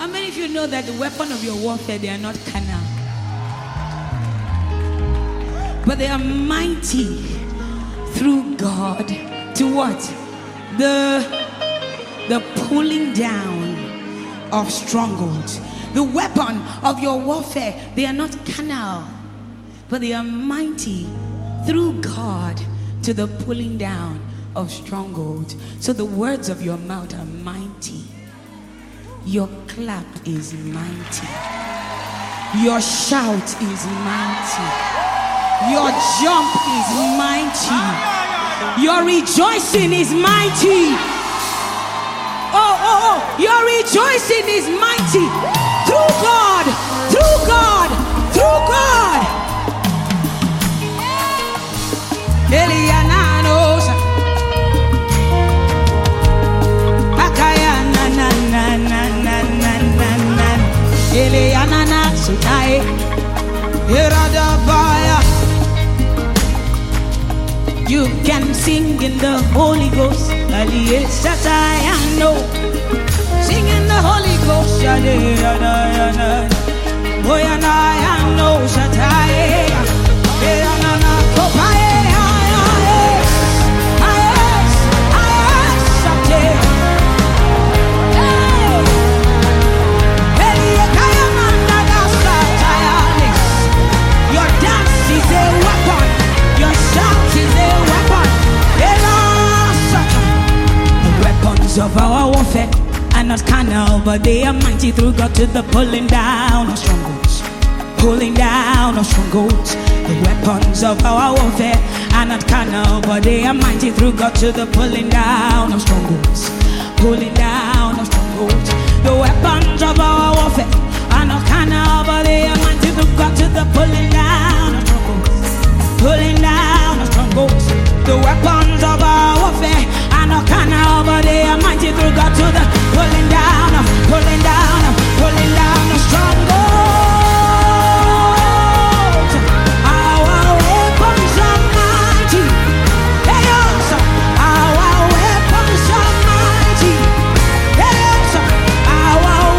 many of you know that the weapon of your warfare, they are not carnal, but they are mighty through God to what? The pulling down of strongholds. The weapon of your warfare, they are not carnal, but they are mighty through God to the pulling down of strongholds. So the words of your mouth are mighty. Your clap is mighty. Your shout is mighty. Your jump is mighty. Your rejoicing is mighty. Oh, your rejoicing is mighty. Through God, through God, through God. Eliananos. Akaya na na na na na na na. Elianana sutai. Iradabaya. You can sing in the Holy Ghost. I know. Sing in the Holy Ghost. Boy, and I know. Your dance is a weapon. Your shout is a weapon. The weapons of our warfare are not carnal, but they are mighty through God to the pulling down of strongholds. Pulling down of strongholds. The weapons of our warfare are not carnal, but they are mighty through God to the pulling down of strongholds. Pulling down of strongholds. The weapons of our warfare are not carnal, but they are mighty through God to the pulling down of strongholds. Pulling down of strongholds. The weapons of our warfare are not carnal, but they are mighty through God to the pulling down of strongholds. Our weapons are mighty. Yes, our weapons are mighty. Yes, our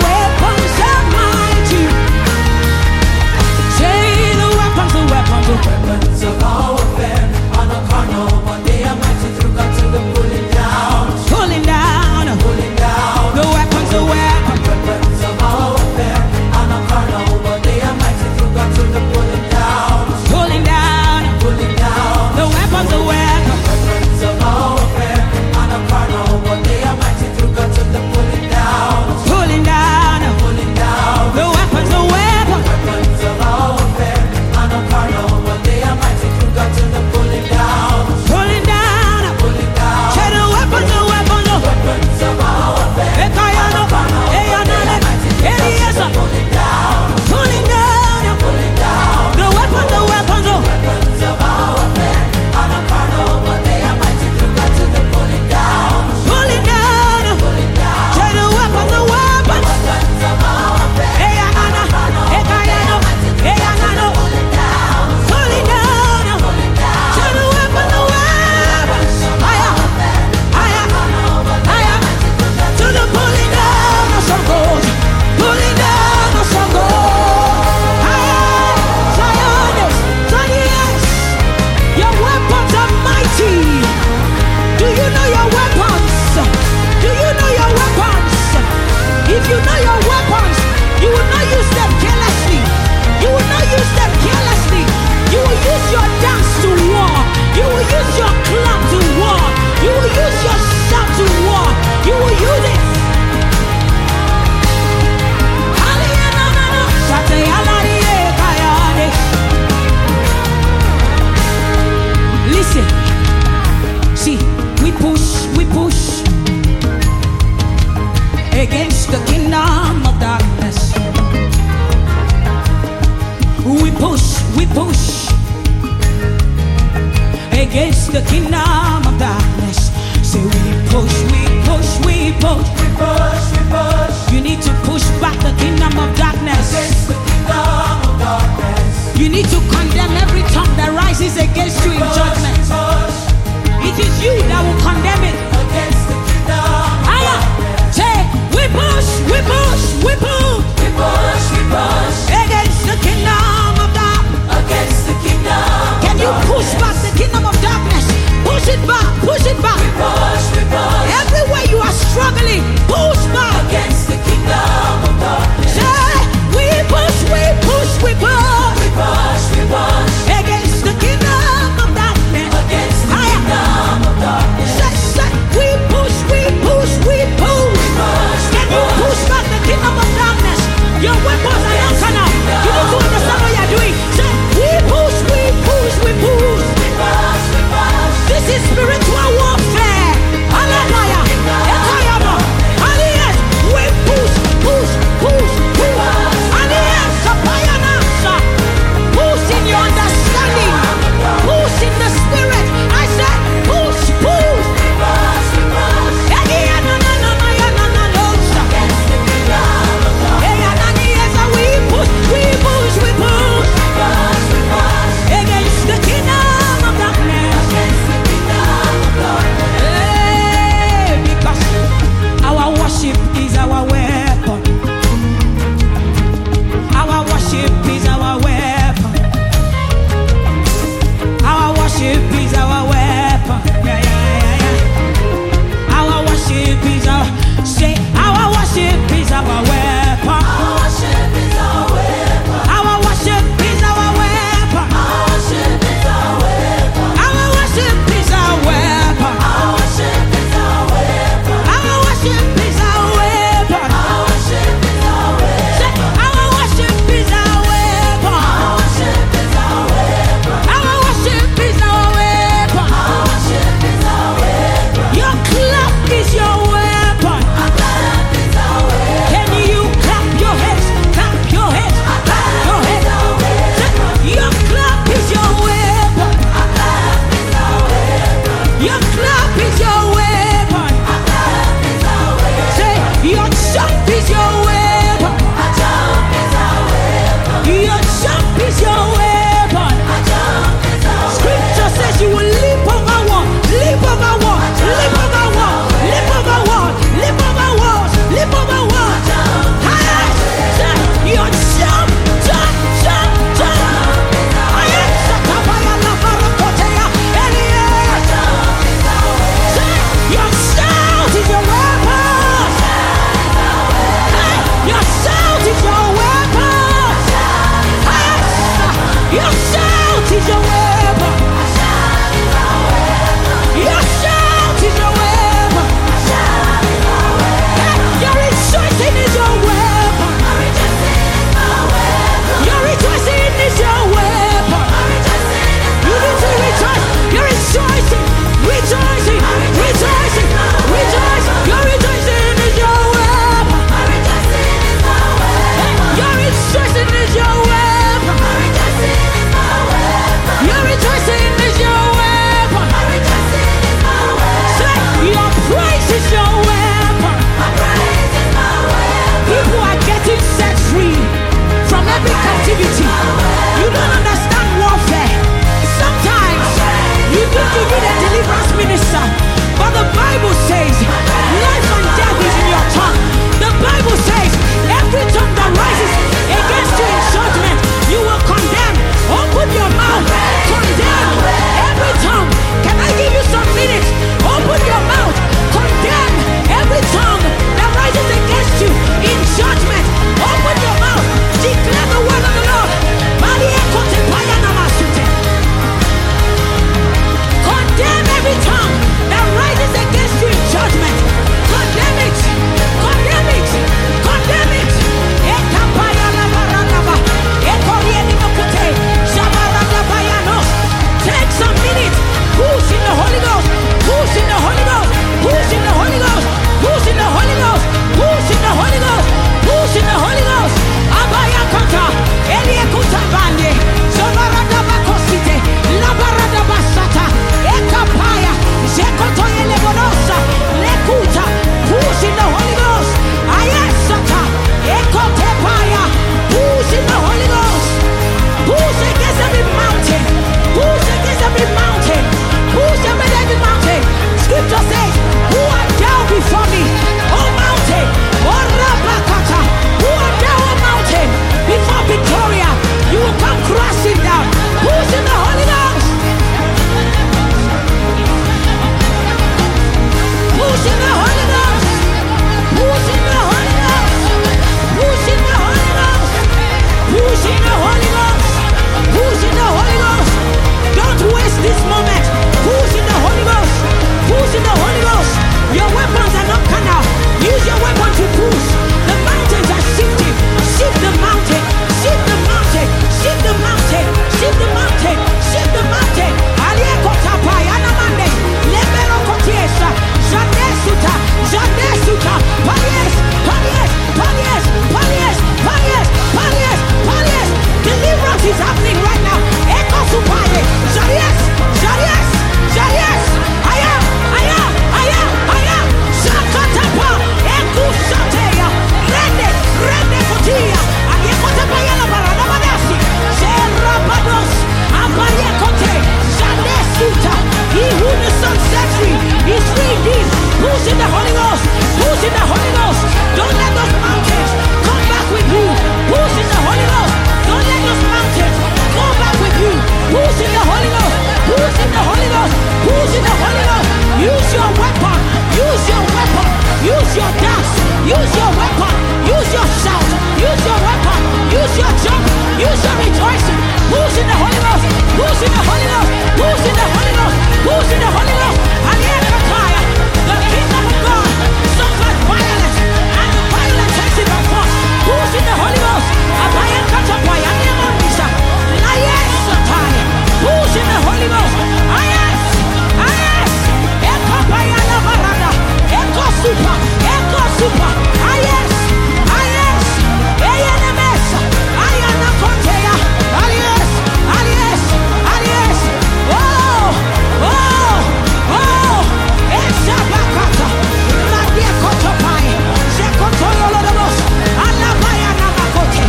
Use your jump. Use your rejoicing. Who's in the Holy Ghost? Who's in the Holy Ghost? Who's in the Holy Ghost? Who's in the Holy Ghost? Aliakataya. The kingdom of God suffers violence, and the violence takes it by force. Who's in the Holy Ghost? Abayakatapaya. Niamondisa. Layesataya. Who's in the Holy Ghost? Ayes. Ayes. Ekapaya labarada. Eko super. Eko super. Ayes. Ayes. Eyenemesa. Ayana konteya. Alias. Alias. Alias. Oh. Oh. Oh. Esabakata. Nadia kotopai. Sekotoyo lodobos. Alabaya namakote.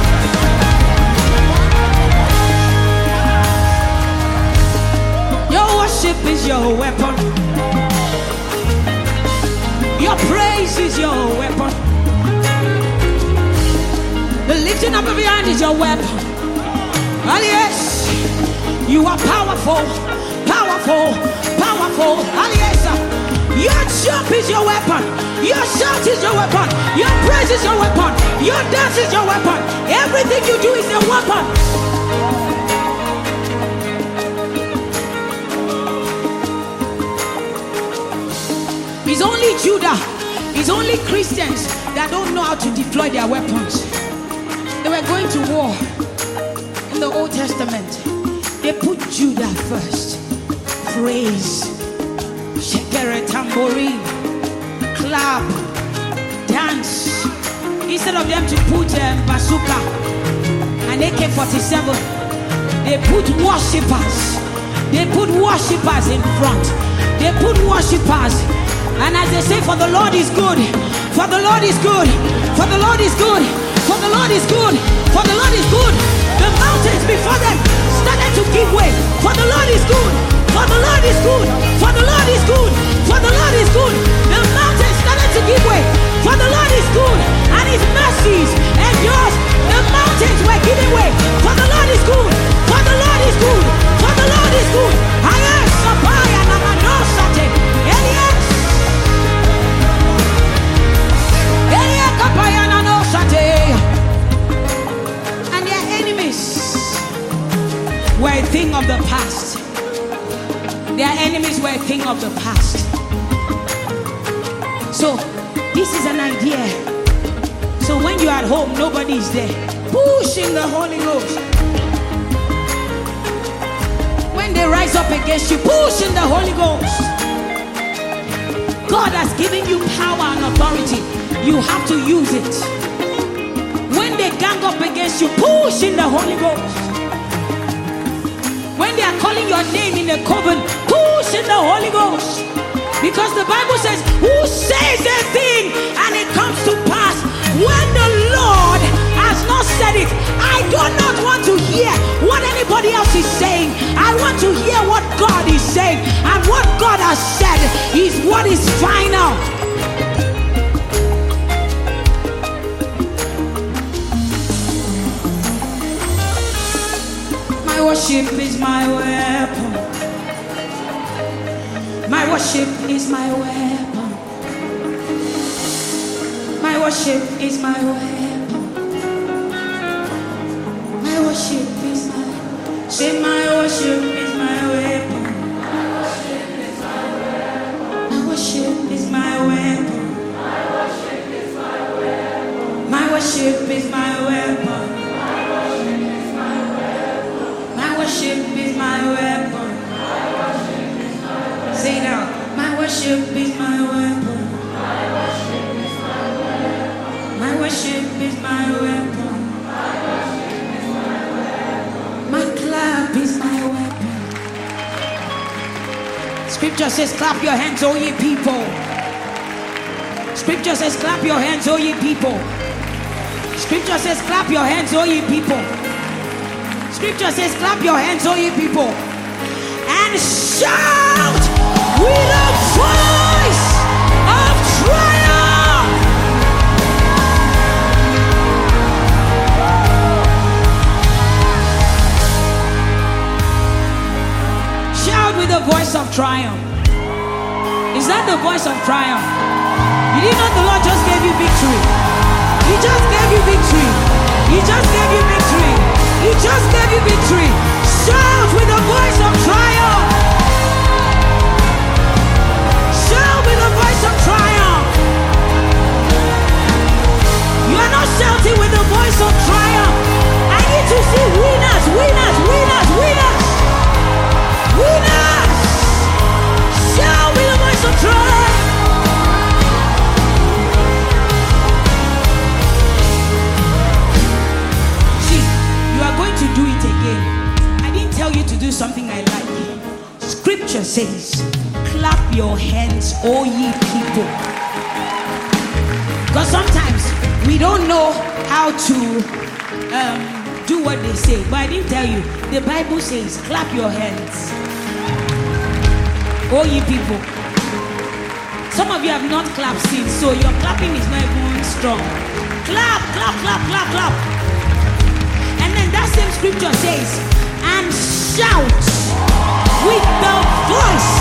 Your worship is your weapon. Your praise is your weapon. The lifting up of your hand is your weapon. Oh yes, you are powerful, powerful, powerful. Oh yes, your jump is your weapon. Your shout is your weapon. Your praise is your weapon. Your dance is your weapon. Everything you do is a weapon. It's only Judah, it's only Christians that don't know how to deploy their weapons. They were going to war in the Old Testament. They put Judah first. Praise, shekere, tambourine, clap, dance. Instead of them to put bazooka and AK-47, they put worshippers. They put worshippers in front. They put worshippers. And as they say, for the Lord is good, for the Lord is good, for the Lord is good, for the Lord is good, for the Lord is good. The mountains before them started to give way. For the Lord is good, for the Lord is good, for the Lord is good, for the Lord is good. The mountains started to give way. For the Lord is good, and his mercies endures. The mountains were giving way. For the Lord is good, for the Lord is good, for the Lord is good. Ayes, Sapaya, Namanosate, Elias. And their enemies were a thing of the past. Their enemies were a thing of the past. So this is an idea. So when you're at home, nobody is there. Push in the Holy Ghost. When they rise up against you, push in the Holy Ghost. God has given you power and authority. You have to use it. When they gang up against you, push in the Holy Ghost. When they are calling your name in a coven, push in the Holy Ghost. Because the Bible says, who says a thing and it comes to pass when the Lord has not said it? I do not want to hear what anybody else is saying. I want to hear what God is saying. And what God has said is what is final. My worship is my weapon. My worship is my weapon. My worship is my weapon. My worship is my. Say my worship is my weapon. My worship is my weapon. My worship is my weapon. My worship is my weapon. Say it out. My worship is my weapon. My worship is my weapon. My clap is my weapon. Scripture says, clap your hands, O ye people. Scripture says, clap your hands, O ye people. Scripture says, clap your hands, O ye people. Scripture says, clap your hands, O ye people. And shout with a voice of triumph. Shout with a voice of triumph. Is that the voice of triumph? You didn't know the Lord just gave you victory. He just gave you victory. He just gave you victory. scripture says, clap your hands, all ye people. Because sometimes we don't know how to do what they say. But I didn't tell you. The Bible says, clap your hands, all ye people. Some of you have not clapped since, so your clapping is not even strong. Clap, clap, clap, clap, clap. And then that same scripture says, and shout with the voice